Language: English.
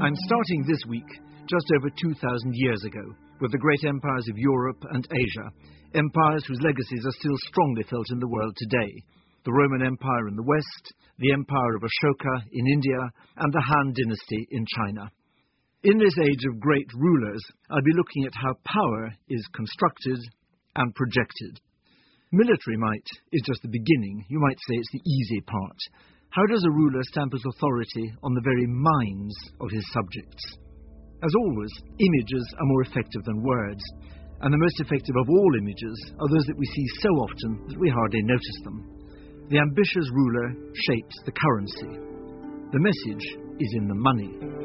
I'm starting this week just over 2,000 years ago with the great empires of Europe and Asia, empires whose legacies are still strongly felt in the world today. The Roman Empire in the West, the Empire of Ashoka in India, and the Han Dynasty in China. In this age of great rulers, I'll be looking at how power is constructed and projected. Military might is just the beginning. You might say it's the easy part. How does a ruler stamp his authority on the very minds of his subjects? As always, images are more effective than words, and the most effective of all images are those that we see so often that we hardly notice them. The ambitious ruler shapes the currency. The message is in the money.